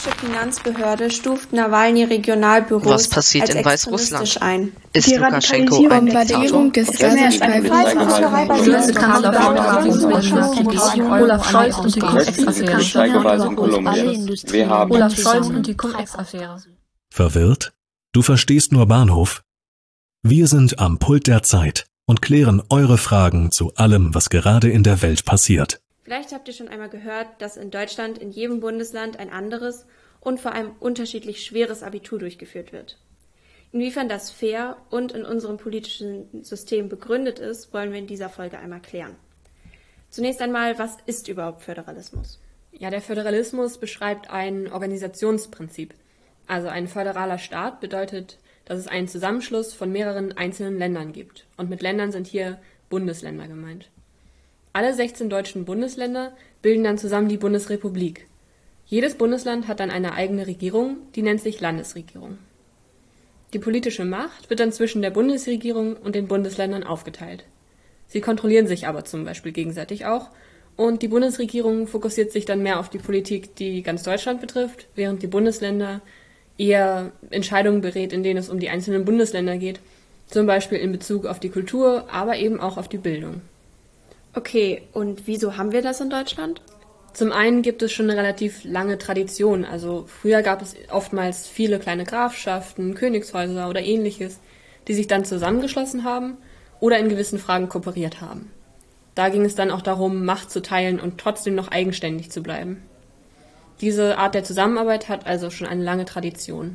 russische Finanzbehörde stuft Nawalny-Regionalbüros Was passiert als in extremistisch Weißrussland? ein. Ist Lukaschenko ein Bombardierung Diktator? des Gazastreifens. Olaf Scholz und die Cum-Ex-Affäre. Olaf Scholz und die Cum-Ex-Affäre. Verwirrt? Du verstehst nur Bahnhof? Wir sind am Pult der Zeit und klären eure Fragen zu allem, was gerade in der Welt passiert. Vielleicht habt ihr schon einmal gehört, dass in Deutschland in jedem Bundesland ein anderes und vor allem unterschiedlich schweres Abitur durchgeführt wird. Inwiefern das fair und in unserem politischen System begründet ist, wollen wir in dieser Folge einmal klären. Zunächst einmal, was ist überhaupt Föderalismus? Ja, der Föderalismus beschreibt ein Organisationsprinzip. Also ein föderaler Staat bedeutet, dass es einen Zusammenschluss von mehreren einzelnen Ländern gibt. Und mit Ländern sind hier Bundesländer gemeint. Alle 16 deutschen Bundesländer bilden dann zusammen die Bundesrepublik. Jedes Bundesland hat dann eine eigene Regierung, die nennt sich Landesregierung. Die politische Macht wird dann zwischen der Bundesregierung und den Bundesländern aufgeteilt. Sie kontrollieren sich aber zum Beispiel gegenseitig auch und die Bundesregierung fokussiert sich dann mehr auf die Politik, die ganz Deutschland betrifft, während die Bundesländer eher Entscheidungen berät, in denen es um die einzelnen Bundesländer geht, zum Beispiel in Bezug auf die Kultur, aber eben auch auf die Bildung. Okay, und wieso haben wir das in Deutschland? Zum einen gibt es schon eine relativ lange Tradition. Also früher gab es oftmals viele kleine Grafschaften, Königshäuser oder ähnliches, die sich dann zusammengeschlossen haben oder in gewissen Fragen kooperiert haben. Da ging es dann auch darum, Macht zu teilen und trotzdem noch eigenständig zu bleiben. Diese Art der Zusammenarbeit hat also schon eine lange Tradition.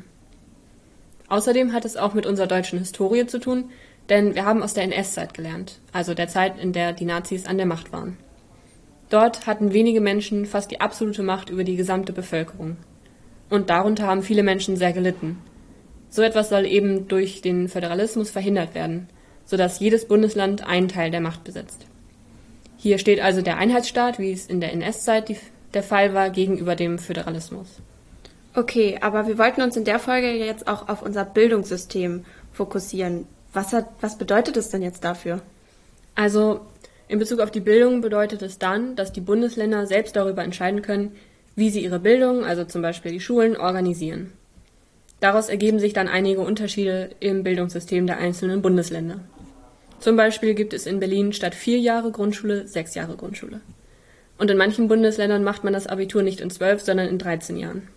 Außerdem hat es auch mit unserer deutschen Historie zu tun, denn wir haben aus der NS-Zeit gelernt, also der Zeit, in der die Nazis an der Macht waren. Dort hatten wenige Menschen fast die absolute Macht über die gesamte Bevölkerung. Und darunter haben viele Menschen sehr gelitten. So etwas soll eben durch den Föderalismus verhindert werden, sodass jedes Bundesland einen Teil der Macht besitzt. Hier steht also der Einheitsstaat, wie es in der NS-Zeit der Fall war, gegenüber dem Föderalismus. Okay, aber wir wollten uns in der Folge jetzt auch auf unser Bildungssystem fokussieren. Was bedeutet es denn jetzt dafür? Also in Bezug auf die Bildung bedeutet es dann, dass die Bundesländer selbst darüber entscheiden können, wie sie ihre Bildung, also zum Beispiel die Schulen, organisieren. Daraus ergeben sich dann einige Unterschiede im Bildungssystem der einzelnen Bundesländer. Zum Beispiel gibt es in Berlin statt 4 Jahre Grundschule 6 Jahre Grundschule. Und in manchen Bundesländern macht man das Abitur nicht in 12, sondern in 13 Jahren.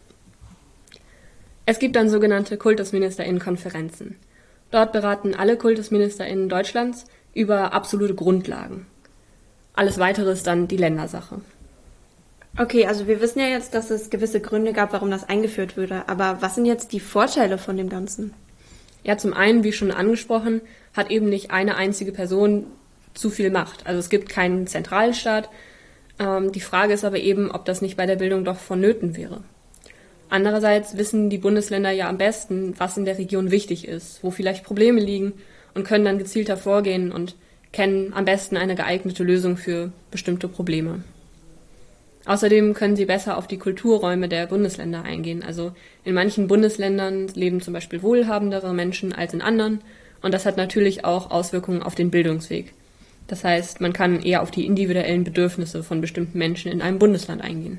Es gibt dann sogenannte KultusministerInnen-Konferenzen. Dort beraten alle KultusministerInnen Deutschlands über absolute Grundlagen. Alles Weitere ist dann die Ländersache. Okay, also wir wissen ja jetzt, dass es gewisse Gründe gab, warum das eingeführt wurde. Aber was sind jetzt die Vorteile von dem Ganzen? Ja, zum einen, wie schon angesprochen, hat eben nicht eine einzige Person zu viel Macht. Also es gibt keinen Zentralstaat. Die Frage ist aber eben, ob das nicht bei der Bildung doch vonnöten wäre. Andererseits wissen die Bundesländer ja am besten, was in der Region wichtig ist, wo vielleicht Probleme liegen und können dann gezielter vorgehen und kennen am besten eine geeignete Lösung für bestimmte Probleme. Außerdem können sie besser auf die Kulturräume der Bundesländer eingehen. Also in manchen Bundesländern leben zum Beispiel wohlhabendere Menschen als in anderen und das hat natürlich auch Auswirkungen auf den Bildungsweg. Das heißt, man kann eher auf die individuellen Bedürfnisse von bestimmten Menschen in einem Bundesland eingehen.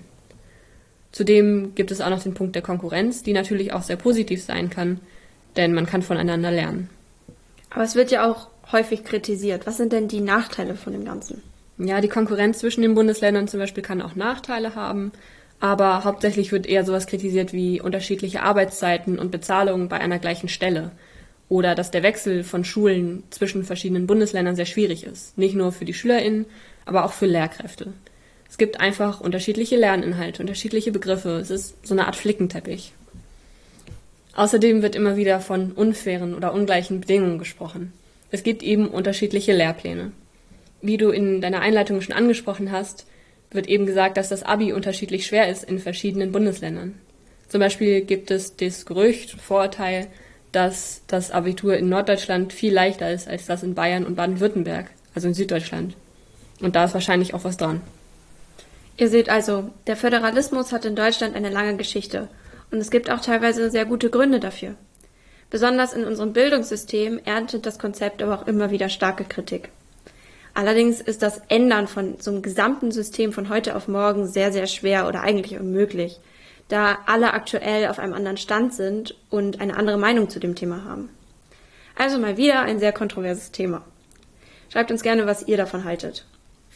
Zudem gibt es auch noch den Punkt der Konkurrenz, die natürlich auch sehr positiv sein kann, denn man kann voneinander lernen. Aber es wird ja auch häufig kritisiert. Was sind denn die Nachteile von dem Ganzen? Ja, die Konkurrenz zwischen den Bundesländern zum Beispiel kann auch Nachteile haben, aber hauptsächlich wird eher sowas kritisiert wie unterschiedliche Arbeitszeiten und Bezahlungen bei einer gleichen Stelle oder dass der Wechsel von Schulen zwischen verschiedenen Bundesländern sehr schwierig ist, nicht nur für die SchülerInnen, aber auch für Lehrkräfte. Es gibt einfach unterschiedliche Lerninhalte, unterschiedliche Begriffe. Es ist so eine Art Flickenteppich. Außerdem wird immer wieder von unfairen oder ungleichen Bedingungen gesprochen. Es gibt eben unterschiedliche Lehrpläne. Wie du in deiner Einleitung schon angesprochen hast, wird eben gesagt, dass das Abi unterschiedlich schwer ist in verschiedenen Bundesländern. Zum Beispiel gibt es das Gerücht, Vorurteil, dass das Abitur in Norddeutschland viel leichter ist als das in Bayern und Baden-Württemberg, also in Süddeutschland. Und da ist wahrscheinlich auch was dran. Ihr seht also, der Föderalismus hat in Deutschland eine lange Geschichte und es gibt auch teilweise sehr gute Gründe dafür. Besonders in unserem Bildungssystem erntet das Konzept aber auch immer wieder starke Kritik. Allerdings ist das Ändern von so einem gesamten System von heute auf morgen sehr, sehr schwer oder eigentlich unmöglich. da alle aktuell auf einem anderen Stand sind und eine andere Meinung zu dem Thema haben. Also mal wieder ein sehr kontroverses Thema. Schreibt uns gerne, was ihr davon haltet.